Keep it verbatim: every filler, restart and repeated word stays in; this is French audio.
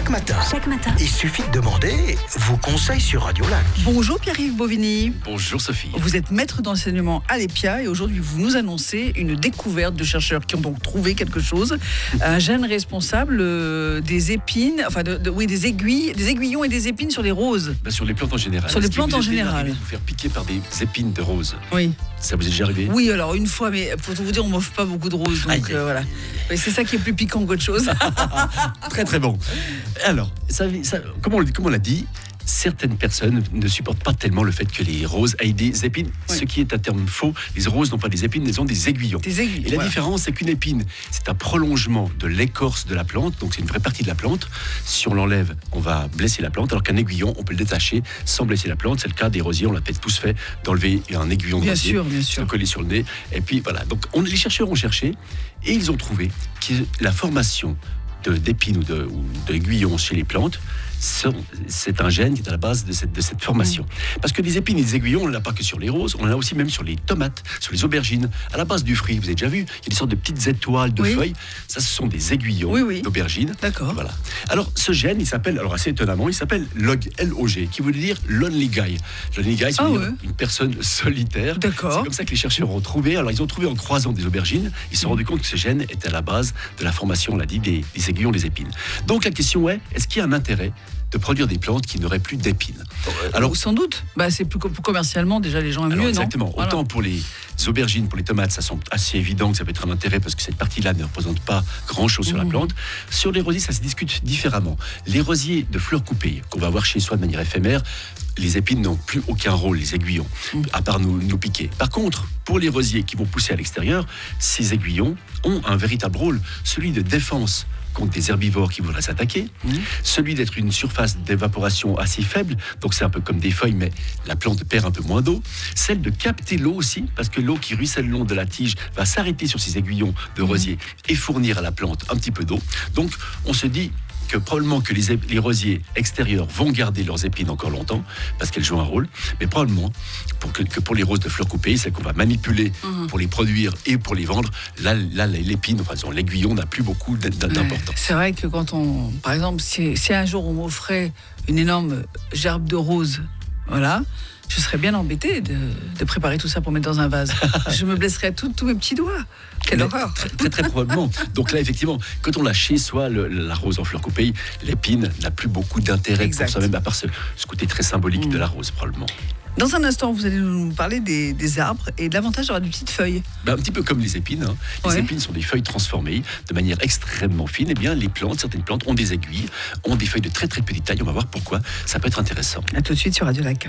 chaque matin. Chaque matin. Il suffit de demander vos conseils sur Radio Lac. Bonjour Pierre-Yves Bovigny. Bonjour Sophie. Vous êtes maître d'enseignement à l'EPIA et aujourd'hui vous nous annoncez une découverte de chercheurs qui ont donc trouvé quelque chose. Un gène responsable euh, des épines, enfin de, de, oui des aiguilles, des aiguillons et des épines sur les roses. Ben, sur les plantes en général. Sur les Est-ce plantes que vous en êtes déjà général. arrivé à vous faire piquer par des épines de roses. Oui. Ça vous est déjà arrivé? Oui, alors une fois, mais pour tout vous dire, on m'offre pas beaucoup de roses, donc Aïe. euh, voilà. Mais c'est ça qui est plus piquant qu'autre chose. Très très bon. Alors, ça, ça, comme on, comme on l'a dit, certaines personnes ne supportent pas tellement le fait que les roses aient des épines, Oui. ce qui est un terme faux. Les roses n'ont pas des épines, elles ont des aiguillons. Des aiguilles. Et la voilà. différence, c'est qu'une épine, c'est un prolongement de l'écorce de la plante, donc c'est une vraie partie de la plante. Si on l'enlève, on va blesser la plante, alors qu'un aiguillon, on peut le détacher sans blesser la plante. C'est le cas des rosiers, on l'a peut-être tous fait, d'enlever un aiguillon de Bien rosier, sûr, bien de sûr. le coller sur le nez, et puis voilà. Donc on, les chercheurs ont cherché, et ils ont trouvé que la formation de, d'épines ou, de, ou d'aiguillons chez les plantes, sont- c'est un gène qui est à la base de cette, de cette formation. Parce que des épines et des aiguillons, on n'en a pas que sur les roses, on en a aussi même sur les tomates, sur les aubergines. À la base du fruit, vous avez déjà vu, il y a des sortes de petites étoiles de Oui. feuilles. Ça, ce sont des aiguillons Oui, oui. d'aubergines. D'accord. Voilà. Alors, ce gène, il s'appelle, alors assez étonnamment, il s'appelle L O G, L O G, qui veut dire Lonely Guy. Lonely Guy, ça veut Ah dire ouais. une personne solitaire. D'accord. C'est comme ça que les chercheurs ont trouvé. Alors, ils ont trouvé en croisant des aubergines, ils se sont rendus compte que ce gène était à la base de la formation, on l'a dit, des, des aiguillons, des épines. Donc, la question est, est-ce qu'il y a un intérêt de produire des plantes qui n'auraient plus d'épines? Alors sans doute. Bah c'est plus co- commercialement déjà les gens aiment Alors, mieux, exactement. non Voilà. Autant pour les aubergines, pour les tomates, ça semble assez évident que ça peut être un intérêt parce que cette partie-là ne représente pas grand-chose sur la Mhm. plante. Sur les rosiers, ça se discute différemment. Les rosiers de fleurs coupées, qu'on va avoir chez soi de manière éphémère, les épines n'ont plus aucun rôle, les aiguillons, Mhm. à part nous, nous piquer. Par contre, pour les rosiers qui vont pousser à l'extérieur, ces aiguillons ont un véritable rôle, celui de défense contre des herbivores qui voudraient s'attaquer, Mhm. celui d'être une surface d'évaporation assez faible, donc c'est un peu comme des feuilles, mais la plante perd un peu moins d'eau, celle de capter l'eau aussi, parce que l'eau qui ruisselle le long de la tige va s'arrêter sur ces aiguillons de rosier et fournir à la plante un petit peu d'eau. Donc on se dit que probablement que les, ép- les rosiers extérieurs vont garder leurs épines encore longtemps, parce qu'elles jouent un rôle, mais probablement pour que, que pour les roses de fleurs coupées, celles qu'on va manipuler Mhm. pour les produire et pour les vendre, là, là l'épine, enfin disons, l'aiguillon n'a plus beaucoup d- d- Ouais, d'importance. c'est vrai que quand on, par exemple, si, si un jour on m'offrait une énorme gerbe de roses, voilà, je serais bien embêtée de, de préparer tout ça pour mettre dans un vase. Je me blesserais tous tous mes petits doigts. Quelle Mais horreur. Très, très, très probablement. Donc là, effectivement, quand on l'a chez soi, le- la rose en fleurs coupées, l'épine n'a plus beaucoup d'intérêt Exact. pour soi-même, à part ce, ce côté très symbolique Mm. de la rose, probablement. Dans un instant, vous allez nous parler des, des arbres et de l'avantage d'avoir des petites feuilles. Ben, un petit peu comme les épines. hein. Les Ouais. épines sont des feuilles transformées de manière extrêmement fine. Eh bien, les plantes, certaines plantes ont des aiguilles, ont des feuilles de très très petite taille. On va voir pourquoi ça peut être intéressant. À tout de suite sur Radio Lac.